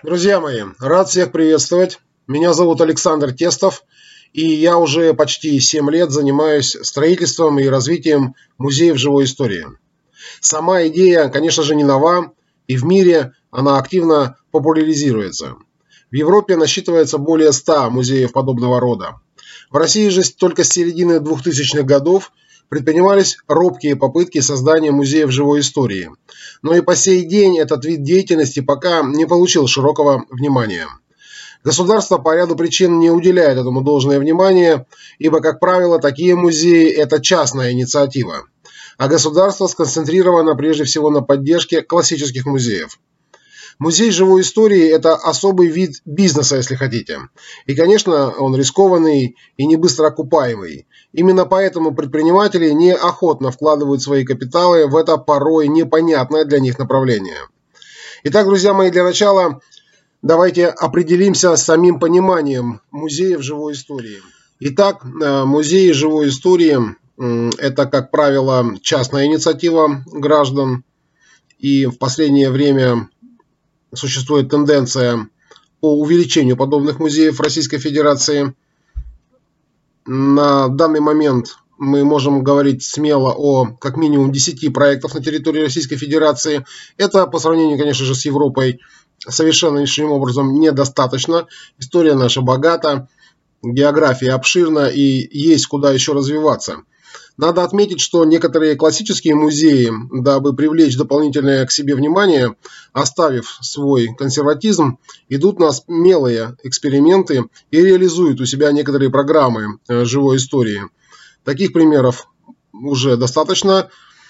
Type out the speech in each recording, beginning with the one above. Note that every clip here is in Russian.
Друзья мои, рад всех приветствовать. Меня зовут Александр Тестов, и я уже почти 7 лет занимаюсь строительством и развитием музеев живой истории. Сама идея, конечно же, не нова, и в мире она активно популяризируется. В Европе насчитывается более 100 музеев подобного рода. В России же только с середины 2000-х годов предпринимались робкие попытки создания музеев живой истории. Но и по сей день этот вид деятельности пока не получил широкого внимания. Государство по ряду причин не уделяет этому должное внимание, ибо, как правило, такие музеи – это частная инициатива, а государство сконцентрировано прежде всего на поддержке классических музеев. Музей живой истории – это особый вид бизнеса, если хотите. И, конечно, он рискованный и не быстро окупаемый. Именно поэтому предприниматели неохотно вкладывают свои капиталы в это порой непонятное для них направление. Итак, друзья мои, для начала давайте определимся с самим пониманием музеев живой истории. Итак, музеи живой истории – это, как правило, частная инициатива граждан. И в последнее время существует тенденция по увеличению подобных музеев в Российской Федерации. На данный момент мы можем говорить смело о как минимум 10 проектах на территории Российской Федерации. Это по сравнению, конечно же, с Европой совершеннейшим образом недостаточно. История наша богата, география обширна и есть куда еще развиваться. Надо отметить, что некоторые классические музеи, дабы привлечь дополнительное к себе внимание, оставив свой консерватизм, идут на смелые эксперименты и реализуют у себя некоторые программы живой истории. Таких примеров уже достаточно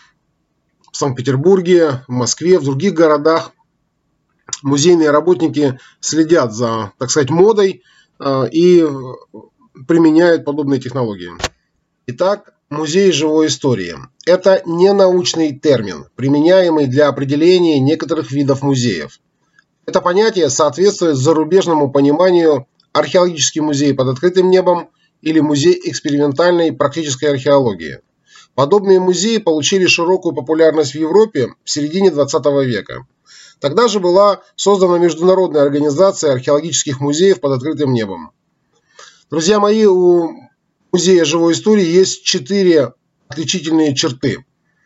в Санкт-Петербурге, в Москве, в других городах. Музейные работники следят за, так сказать, модой и применяют подобные технологии. Итак, музей живой истории – это не научный термин, применяемый для определения некоторых видов музеев. Это понятие соответствует зарубежному пониманию археологический музей под открытым небом или музей экспериментальной практической археологии. Подобные музеи получили широкую популярность в Европе в середине 20 века. Тогда же была создана Международная организация археологических музеев под открытым небом. Друзья мои, у музея живой истории есть 4 отличительные черты.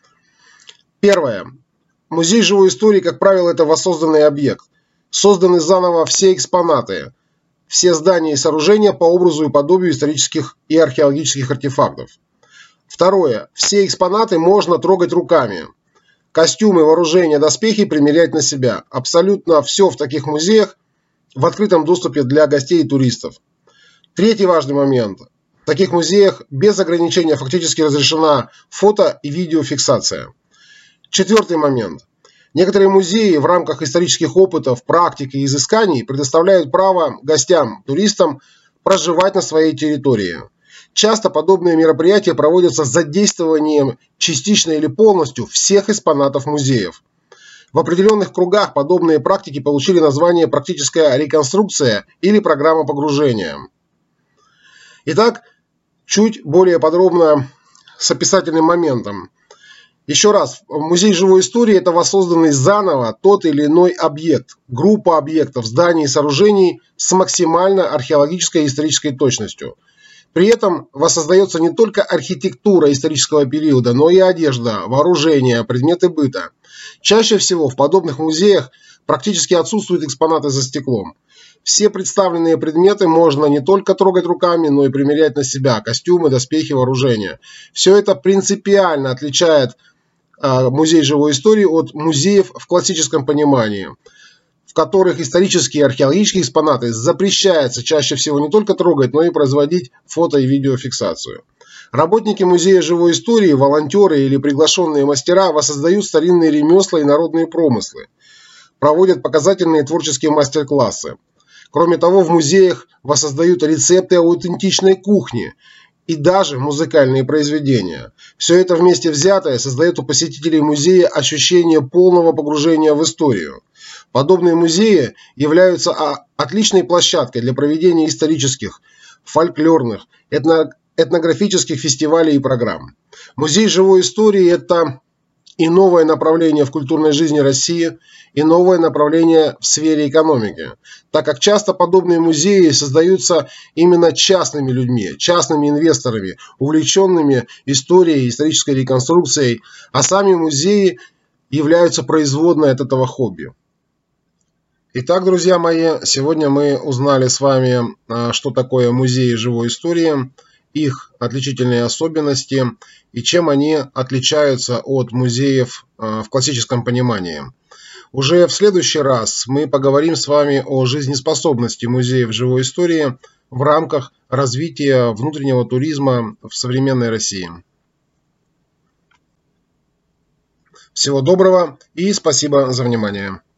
Первое. Музей живой истории, как правило, это воссозданный объект. Созданы заново все экспонаты, все здания и сооружения по образу и подобию исторических и археологических артефактов. Второе. Все экспонаты можно трогать руками. Костюмы, вооружение, доспехи примерять на себя. Абсолютно все в таких музеях в открытом доступе для гостей и туристов. Третий важный момент. В таких музеях без ограничения фактически разрешена фото- и видеофиксация. Четвертый момент. Некоторые музеи в рамках исторических опытов, практик и изысканий предоставляют право гостям, туристам проживать на своей территории. Часто подобные мероприятия проводятся с задействованием частично или полностью всех экспонатов музеев. В определенных кругах подобные практики получили название «практическая реконструкция» или «программа погружения». Итак, чуть более подробно с описательным моментом. Еще раз, музей живой истории – это воссозданный заново тот или иной объект, группа объектов, зданий и сооружений с максимально археологической и исторической точностью. При этом воссоздается не только архитектура исторического периода, но и одежда, вооружение, предметы быта. Чаще всего в подобных музеях практически отсутствуют экспонаты за стеклом. Все представленные предметы можно не только трогать руками, но и примерять на себя: костюмы, доспехи, вооружение. Все это принципиально отличает музей живой истории от музеев в классическом понимании, в которых исторические и археологические экспонаты запрещается чаще всего не только трогать, но и производить фото- и видеофиксацию. Работники музея живой истории, волонтеры или приглашенные мастера воссоздают старинные ремесла и народные промыслы, проводят показательные творческие мастер-классы. Кроме того, в музеях воссоздают рецепты аутентичной кухни и даже музыкальные произведения. Все это вместе взятое создает у посетителей музея ощущение полного погружения в историю. Подобные музеи являются отличной площадкой для проведения исторических, фольклорных, этнографических фестивалей и программ. Музей живой истории – это и новое направление в культурной жизни России, и новое направление в сфере экономики, так как часто подобные музеи создаются именно частными людьми, частными инвесторами, увлеченными историей, исторической реконструкцией, а сами музеи являются производной от этого хобби. Итак, друзья мои, сегодня мы узнали с вами, что такое музеи живой истории, их отличительные особенности и чем они отличаются от музеев в классическом понимании. Уже в следующий раз мы поговорим с вами о жизнеспособности музеев живой истории в рамках развития внутреннего туризма в современной России. Всего доброго и спасибо за внимание.